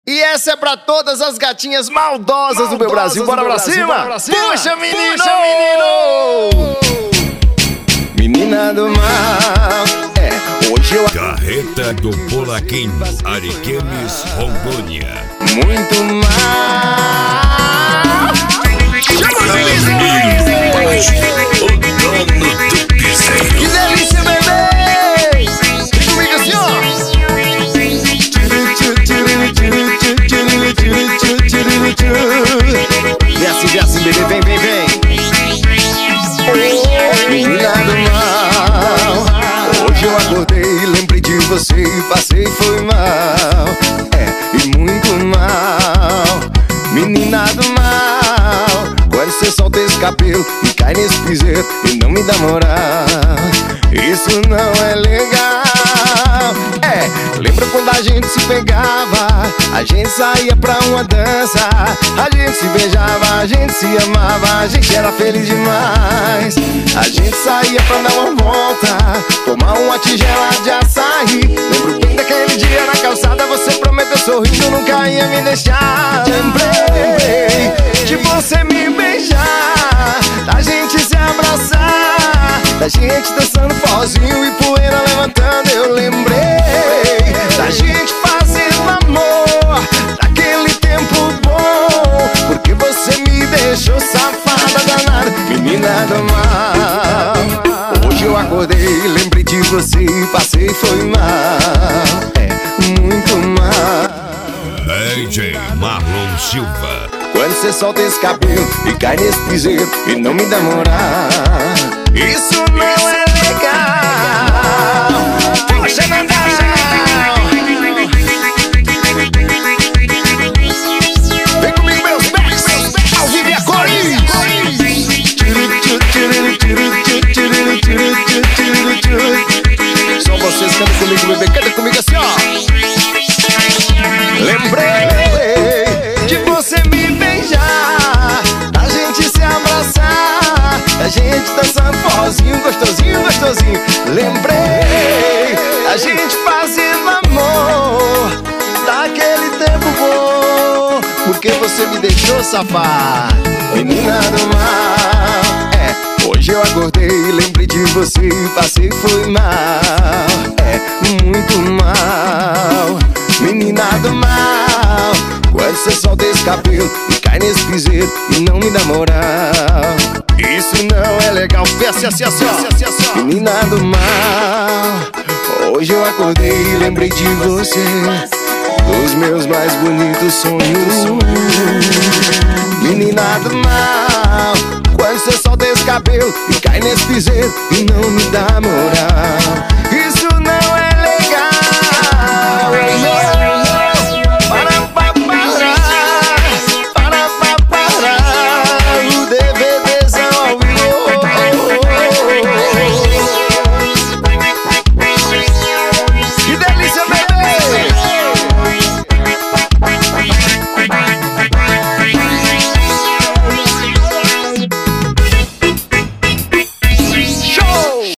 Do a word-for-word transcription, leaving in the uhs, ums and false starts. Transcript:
E essa é pra todas as gatinhas maldosas, maldosas do meu Brasil. Bora, do meu pra, Brasil, cima. Bora pra cima! Puxa, menino! Puxa, menino! Menina do mal. É, hoje eu... Carreta do Bolaquim, Ariquemes, Rondônia. Muito mal. Chama o dono do piseiro. Que delícia, bebê! Vem comigo assim, ó. E assim, e assim, bebê, vem, vem, vem. Menina do mal. Hoje eu acordei, lembrei de você e passei, foi mal. É, e muito mal. Menina do mal. Quando você solta esse cabelo e cai nesse piseiro e não me dá moral, isso não é legal. É, lembra quando a gente se pegava, a gente saía pra uma dança, a gente se beijava, a gente se amava, a gente era feliz demais. A gente saía pra dar uma volta, tomar uma tigela de açaí. Lembro bem daquele dia na calçada, você prometeu sorrindo, nunca ia me deixar. Lembrei de você me beijar, da gente se abraçar, da gente dançando forrozinho e poeira levantando. Eu lembrei da gente fazendo amor, daquele tempo bom, porque você me deixou safada, danada, menina do mal. Hoje eu acordei, lembrei de você e passei, foi mal. É, muito mal. D J Marlon Silva. Quando você solta esse cabelo e cai nesse piseiro e não me dá moral, isso não é legal. Poxa, não dá. Vem comigo, meus pés, ao vivo e a cores. Só vocês cantam comigo, bebê, canta comigo assim, ó. Lembrei de você me beijar, da gente se abraçar, da gente dançando forrozinho, gostosinho, gostosinho. Lembrei da gente fazendo amor, daquele tempo bom, porque você me deixou safar, menina do mal. É, hoje eu acordei, lembrei de você e passei, foi mal. É, muito mal. Menina do mal, quando você solta esse cabelo e cai nesse piseiro e não me dá moral, isso não é legal. Peça assim, assim, ó. Menina do mal, hoje eu acordei e lembrei de você, dos meus mais bonitos sonhos. Menina do mal, quando você solta esse cabelo e cai nesse piseiro e não me dá moral,